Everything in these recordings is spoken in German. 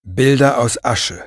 Bilder aus Asche.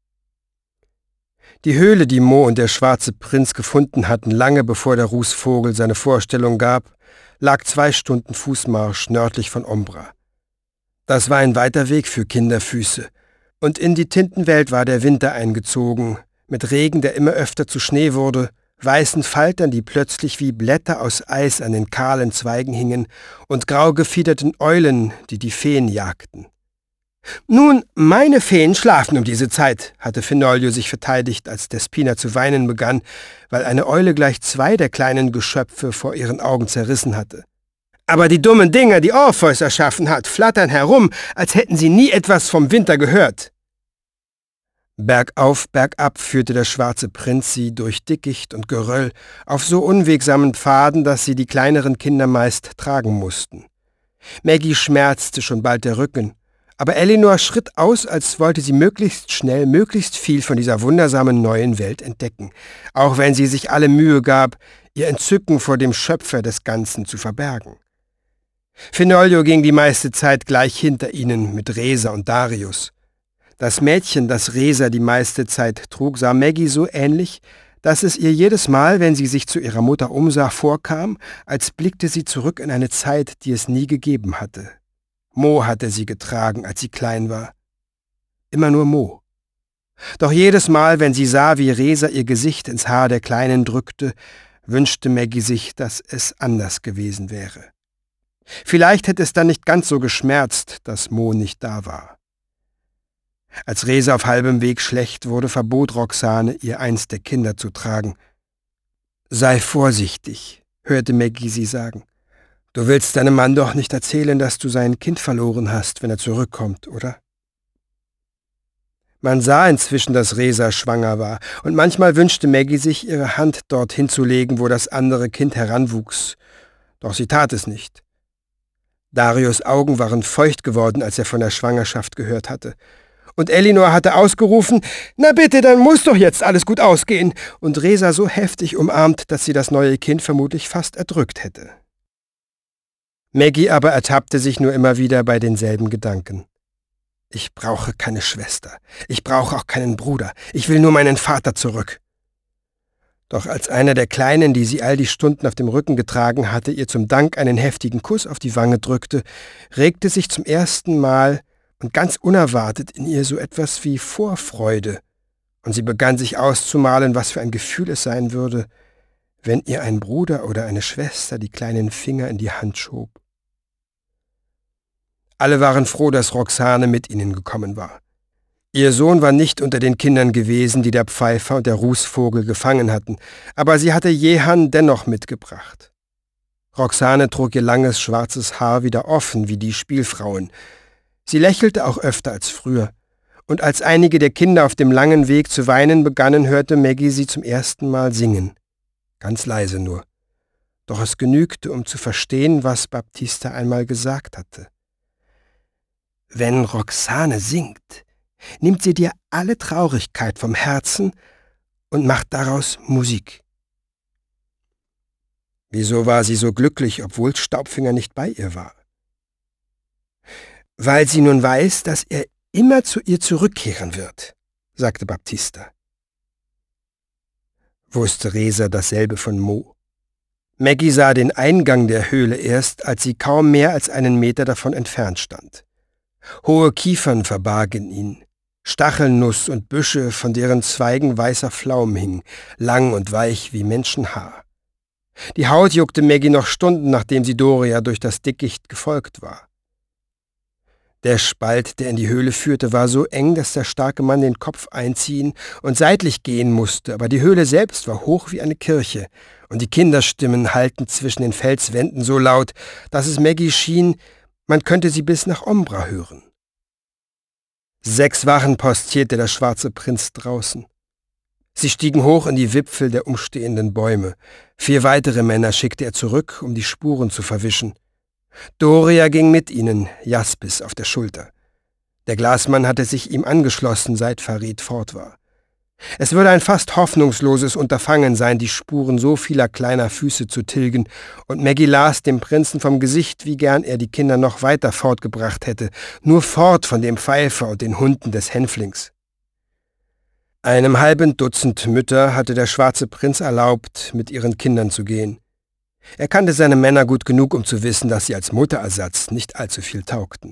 Die Höhle, die Mo und der schwarze Prinz gefunden hatten, lange bevor der Rußvogel seine Vorstellung gab, lag 2 Stunden Fußmarsch nördlich von Ombra. Das war ein weiter Weg für Kinderfüße, und in die Tintenwelt war der Winter eingezogen, mit Regen, der immer öfter zu Schnee wurde, weißen Faltern, die plötzlich wie Blätter aus Eis an den kahlen Zweigen hingen, und grau gefiederten Eulen, die die Feen jagten. »Nun, meine Feen schlafen um diese Zeit«, hatte Fenoglio sich verteidigt, als Despina zu weinen begann, weil eine Eule gleich 2 der kleinen Geschöpfe vor ihren Augen zerrissen hatte. »Aber die dummen Dinger, die Orpheus erschaffen hat, flattern herum, als hätten sie nie etwas vom Winter gehört.« Bergauf, bergab führte der schwarze Prinz sie durch Dickicht und Geröll auf so unwegsamen Pfaden, dass sie die kleineren Kinder meist tragen mussten. Maggie schmerzte schon bald der Rücken, aber Elinor schritt aus, als wollte sie möglichst schnell, möglichst viel von dieser wundersamen neuen Welt entdecken, auch wenn sie sich alle Mühe gab, ihr Entzücken vor dem Schöpfer des Ganzen zu verbergen. Fenoglio ging die meiste Zeit gleich hinter ihnen mit Resa und Darius. Das Mädchen, das Resa die meiste Zeit trug, sah Maggie so ähnlich, dass es ihr jedes Mal, wenn sie sich zu ihrer Mutter umsah, vorkam, als blickte sie zurück in eine Zeit, die es nie gegeben hatte. Mo hatte sie getragen, als sie klein war. Immer nur Mo. Doch jedes Mal, wenn sie sah, wie Resa ihr Gesicht ins Haar der Kleinen drückte, wünschte Maggie sich, dass es anders gewesen wäre. Vielleicht hätte es dann nicht ganz so geschmerzt, dass Mo nicht da war. Als Resa auf halbem Weg schlecht wurde, verbot Roxane, ihr eins der Kinder zu tragen. »Sei vorsichtig«, hörte Maggie sie sagen. »Du willst deinem Mann doch nicht erzählen, dass du sein Kind verloren hast, wenn er zurückkommt, oder?« Man sah inzwischen, dass Resa schwanger war, und manchmal wünschte Maggie sich, ihre Hand dorthin zu legen, wo das andere Kind heranwuchs. Doch sie tat es nicht. Darius' Augen waren feucht geworden, als er von der Schwangerschaft gehört hatte. Und Elinor hatte ausgerufen, »Na bitte, dann muss doch jetzt alles gut ausgehen«, und Resa so heftig umarmt, dass sie das neue Kind vermutlich fast erdrückt hätte. Maggie aber ertappte sich nur immer wieder bei denselben Gedanken. »Ich brauche keine Schwester. Ich brauche auch keinen Bruder. Ich will nur meinen Vater zurück.« Doch als einer der Kleinen, die sie all die Stunden auf dem Rücken getragen hatte, ihr zum Dank einen heftigen Kuss auf die Wange drückte, regte sich zum ersten Mal und ganz unerwartet in ihr so etwas wie Vorfreude, und sie begann sich auszumalen, was für ein Gefühl es sein würde, wenn ihr ein Bruder oder eine Schwester die kleinen Finger in die Hand schob. Alle waren froh, dass Roxane mit ihnen gekommen war. Ihr Sohn war nicht unter den Kindern gewesen, die der Pfeifer und der Rußvogel gefangen hatten, aber sie hatte Jehan dennoch mitgebracht. Roxane trug ihr langes, schwarzes Haar wieder offen wie die Spielfrauen. Sie lächelte auch öfter als früher, und als einige der Kinder auf dem langen Weg zu weinen begannen, hörte Maggie sie zum ersten Mal singen. Ganz leise nur. Doch es genügte, um zu verstehen, was Baptista einmal gesagt hatte. »Wenn Roxane singt, nimmt sie dir alle Traurigkeit vom Herzen und macht daraus Musik.« Wieso war sie so glücklich, obwohl Staubfinger nicht bei ihr war? »Weil sie nun weiß, dass er immer zu ihr zurückkehren wird«, sagte Baptista. Wusste Resa dasselbe von Mo? Maggie sah den Eingang der Höhle erst, als sie kaum mehr als einen Meter davon entfernt stand. Hohe Kiefern verbargen ihn, Stachelnuss und Büsche, von deren Zweigen weißer Flaum hing, lang und weich wie Menschenhaar. Die Haut juckte Maggie noch Stunden, nachdem sie Doria durch das Dickicht gefolgt war. Der Spalt, der in die Höhle führte, war so eng, dass der starke Mann den Kopf einziehen und seitlich gehen musste, aber die Höhle selbst war hoch wie eine Kirche, und die Kinderstimmen hallten zwischen den Felswänden so laut, dass es Maggie schien, man könnte sie bis nach Ombra hören. 6 Wachen postierte der schwarze Prinz draußen. Sie stiegen hoch in die Wipfel der umstehenden Bäume. 4 weitere Männer schickte er zurück, um die Spuren zu verwischen. Doria ging mit ihnen, Jaspis auf der Schulter. Der Glasmann hatte sich ihm angeschlossen, seit Farid fort war. Es würde ein fast hoffnungsloses Unterfangen sein, die Spuren so vieler kleiner Füße zu tilgen, und Maggie las dem Prinzen vom Gesicht, wie gern er die Kinder noch weiter fortgebracht hätte, nur fort von dem Pfeifer und den Hunden des Hänflings. Einem halben Dutzend Mütter hatte der schwarze Prinz erlaubt, mit ihren Kindern zu gehen. Er kannte seine Männer gut genug, um zu wissen, dass sie als Mutterersatz nicht allzu viel taugten.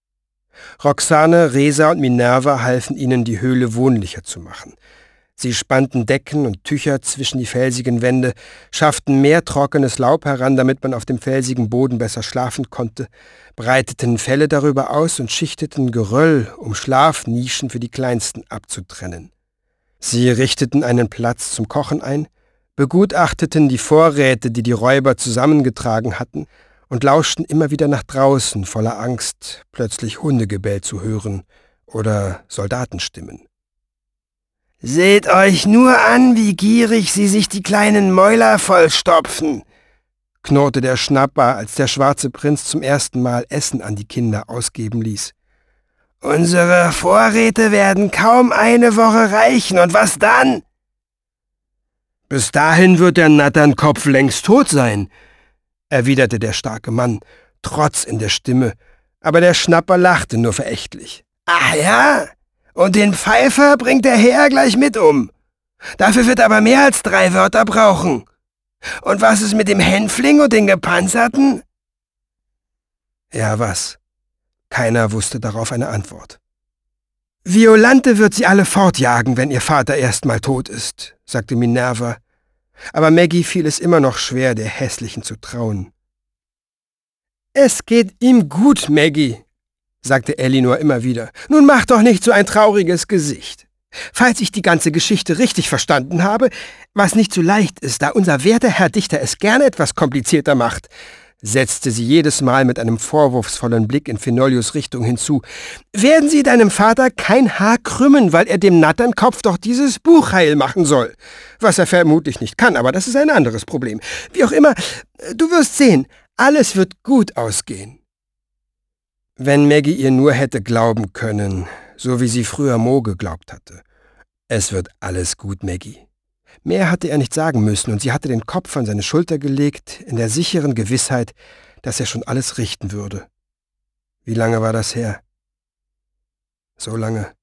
Roxane, Resa und Minerva halfen ihnen, die Höhle wohnlicher zu machen. Sie spannten Decken und Tücher zwischen die felsigen Wände, schafften mehr trockenes Laub heran, damit man auf dem felsigen Boden besser schlafen konnte, breiteten Felle darüber aus und schichteten Geröll, um Schlafnischen für die Kleinsten abzutrennen. Sie richteten einen Platz zum Kochen ein, begutachteten die Vorräte, die die Räuber zusammengetragen hatten, und lauschten immer wieder nach draußen, voller Angst, plötzlich Hundegebell zu hören oder Soldatenstimmen. »Seht euch nur an, wie gierig sie sich die kleinen Mäuler vollstopfen«, knurrte der Schnapper, als der schwarze Prinz zum ersten Mal Essen an die Kinder ausgeben ließ. »Unsere Vorräte werden kaum eine Woche reichen, und was dann?« »Bis dahin wird der Natternkopf längst tot sein«, erwiderte der starke Mann, Trotz in der Stimme, aber der Schnapper lachte nur verächtlich. »Ach ja? Und den Pfeifer bringt der Herr gleich mit um. Dafür wird aber mehr als 3 Wörter brauchen. Und was ist mit dem Hänfling und den Gepanzerten?« Ja, was? Keiner wusste darauf eine Antwort. »Violante wird sie alle fortjagen, wenn ihr Vater erst mal tot ist«, sagte Minerva, aber Maggie fiel es immer noch schwer, der Hässlichen zu trauen. »Es geht ihm gut, Maggie«, sagte Elinor immer wieder. »Nun mach doch nicht so ein trauriges Gesicht. Falls ich die ganze Geschichte richtig verstanden habe, was nicht so leicht ist, da unser werter Herr Dichter es gerne etwas komplizierter macht«, setzte sie jedes Mal mit einem vorwurfsvollen Blick in Fenolius Richtung hinzu, »werden Sie deinem Vater kein Haar krümmen, weil er dem Natternkopf doch dieses Buch heil machen soll. Was er vermutlich nicht kann, aber das ist ein anderes Problem. Wie auch immer, du wirst sehen, alles wird gut ausgehen.« Wenn Maggie ihr nur hätte glauben können, so wie sie früher Mo geglaubt hatte. »Es wird alles gut, Maggie.« Mehr hatte er nicht sagen müssen, und sie hatte den Kopf an seine Schulter gelegt, in der sicheren Gewissheit, dass er schon alles richten würde. Wie lange war das her? So lange,